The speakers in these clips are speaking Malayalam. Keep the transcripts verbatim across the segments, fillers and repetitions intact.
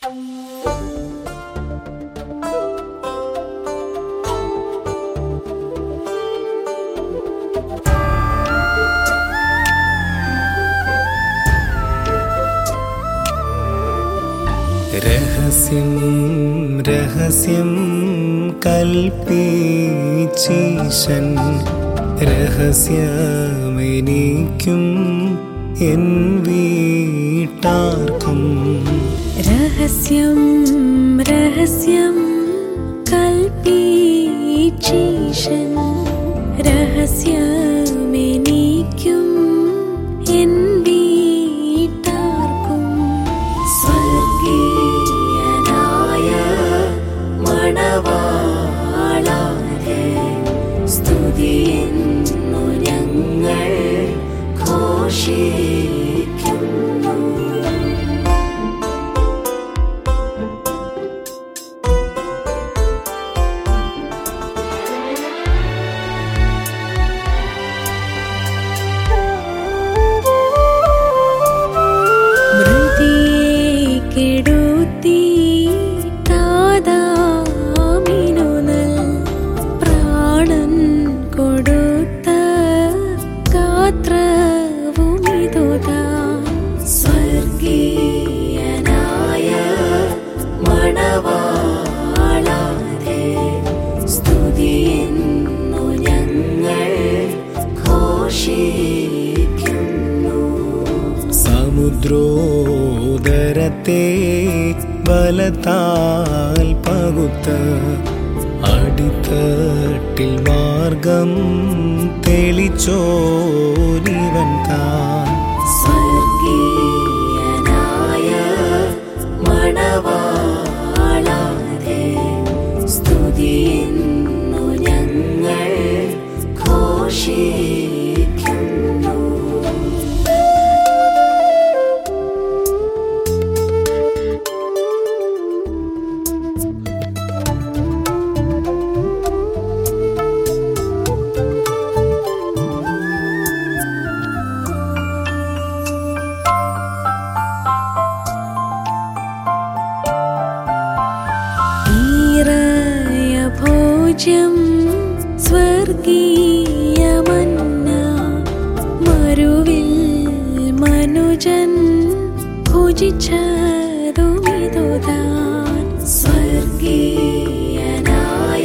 രഹസ്യം രഹസ്യം കൽപ്പിച്ചീശൻ രഹസ്യമെനിക്കും എൻ വീട്ടാർക്കും. രഹസ്യം രഹസ്യം കൽപ്പിച്ചീശൻ രഹസ്യമെനിക്കും എൻ വീട്ടാർക്കും. സ്വർഗീയനായ മണവാളാരെ സ്തുതിയെന്നു ഞങ്ങൾ ഘോഷിക്കുന്നു. സമുദ്രോദരത്തെ ബലത്താൽ പകുത്ത അടിത്തട്ടിൽ മാർഗം തെളിച്ചോരിവൻ താൻ. സ്വർഗീയനായ മണവാളാരെ സ്തുതിയെന്നു ഞങ്ങൾ ഘോഷിക്കുന്നു. ഭോജ്യം സ്വർഗീയമന്ന മരുവിൽ മനുജൻ ഭുജിച്ചതുമിതുതാൻ. സ്വർഗീയനായ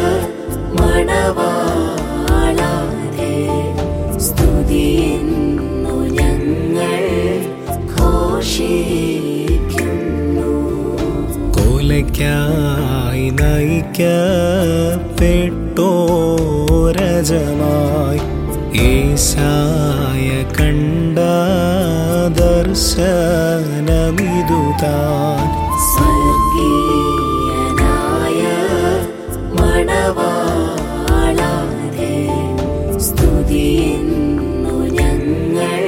മണവാളാരെ സ്തുതിയെന്നു ഞങ്ങൾ ഘോഷിക്കുന്നു. കൊലയ്ക്കായി നയിക്കപ്പെട്ടോരജമായി ഏശായ കണ്ട ദർശനമിതുതാൻ. സ്വർഗീയനായ മണവാളാരെ സ്തുതിയെന്നു ഞങ്ങൾ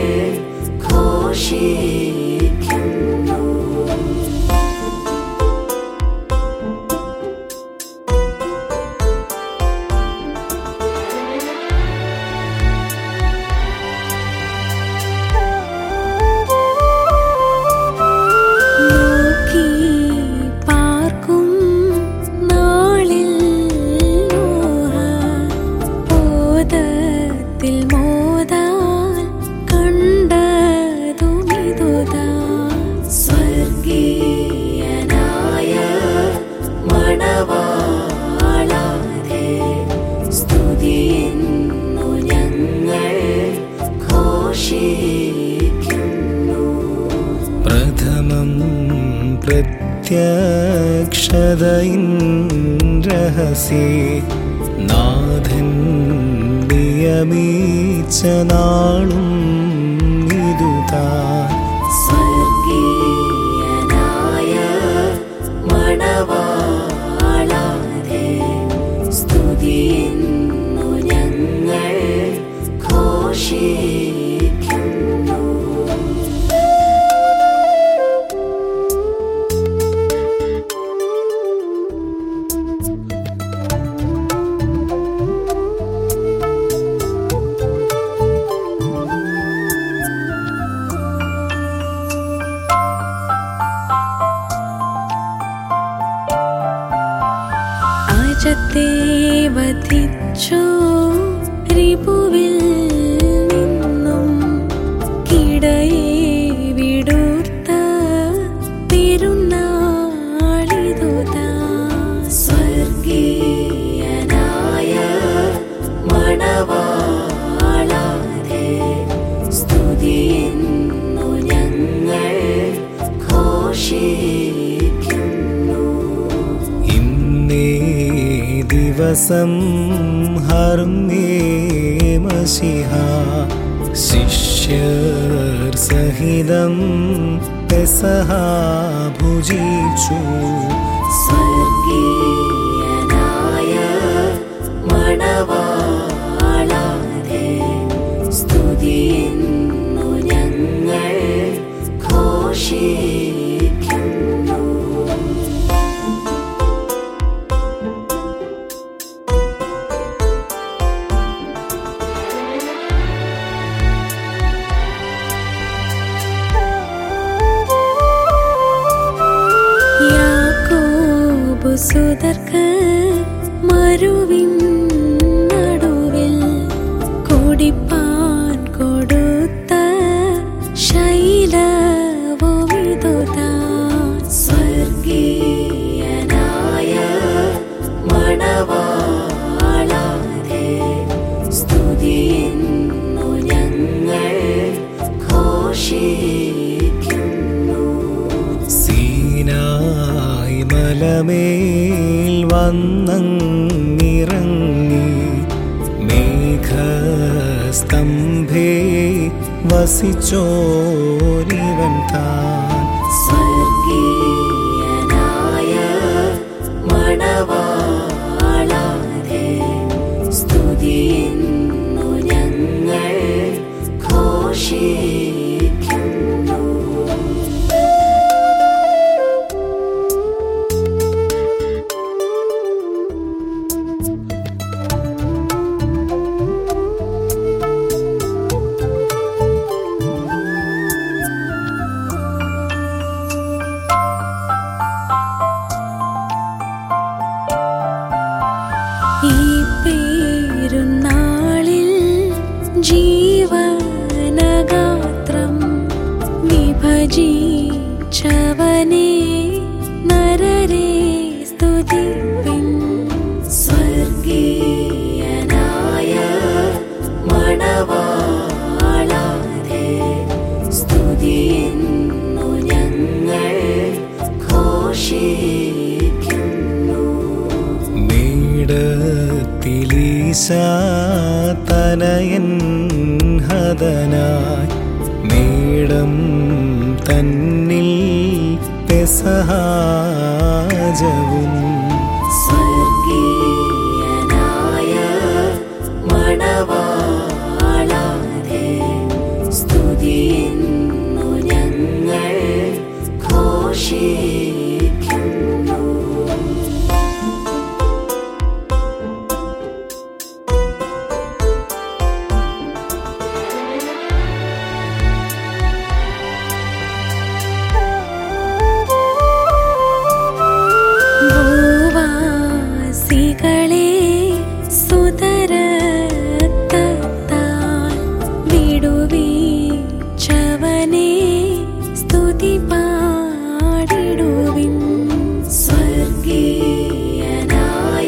ഘോഷിക്കുന്നു. പ്രഥമം പ്രത്യക്ഷതയിൻ രഹസ്യേ നാഥൻ നിയമിച്ച നാളും ഇതുതാൻ. സ്വർഗീയനായ മണവാളാരെ സ്തുതിയെന്നു ഞങ്ങൾ ഘോഷിക്കുന്നു. ദുഷ്ടത്തെ വധിച്ചോ റിപുവിൽ നിന്നും കിടയെ വിടൂർത്ത പെരുന്നാളിതുതാ സ്വർഗീയനായ മണവാളാതെ സ്തുതിയെന്നു ഞങ്ങൾ ഘോഷിക്കുന്നു. ഇന്നേ ദിവസം ഹർമ്മേ മശിഹ ശിഷ്യർ സഹിതം പെസഹ ഭുജിച്ചു. സ്വർഗീയനായ മണവാളാതെ സ്തുതിയെന്നു ഞങ്ങൾ ഘോഷിക്കുന്നു. സുതർക്ക് മരുവിൻ നടുവിൽ കുടിപ്പാൻ കൊടുത്ത ശൈലവുമിതുതാ സ്വർഗീയനായ മണവാളാതെ സ്തുതിയെന്നു ഞങ്ങൾ ഘോഷിക്കുന്നു. സീനായി മലമേൽ വന്നങ്ങിറങ്ങി മേഘസ്തംഭേ വസിച്ചോരിവൻ താൻ സ്വർഗീയനായ മണവാളാതെ സ്തുതിയെന്നു ഞങ്ങൾ ഘോഷിക്കുന്നു. ഈ പെരുന്നാളിൽ ജീവനഗാത്രം വിഭജിച്ചവനെ നരരെ സ്തുതിപ്പിൻ. സ്വർഗീയനായ മണവാളാതെ സ്തുതിയെന്നു ഞങ്ങൾ ഘോഷിക്കുന്നു. മേടത്തിലീശാ തനയൻ ഹതനായി മേടം തന്നിൽ പെസഹാജവും സ്വർഗീയനായ മണവാളാതെ സ്തുതിയെന്നു ഞങ്ങൾ ഘോഷിക്കുന്നു. ഭൂവാസികളെ സുതരത്താൽ വിടുവിച്ചവനെ സ്തുതി പാടിടുവിൻ. സ്വർഗീയനായ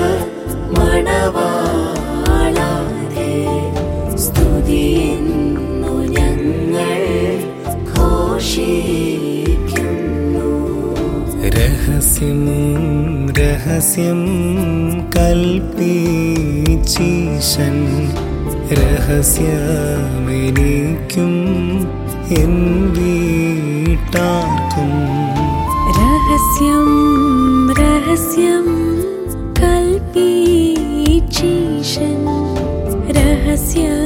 മണവാളാതെ സ്തുതിയെന്നു ഞങ്ങൾ ഘോഷിക്കുന്നു. രഹസ്യം രഹസ്യം കൽപ്പിച്ചീശൻ രഹസ്യമെനിക്കും എൻ വീട്ടാർക്കും. രഹസ്യം രഹസ്യം കൽപ്പിച്ചീശൻ രഹസ്യ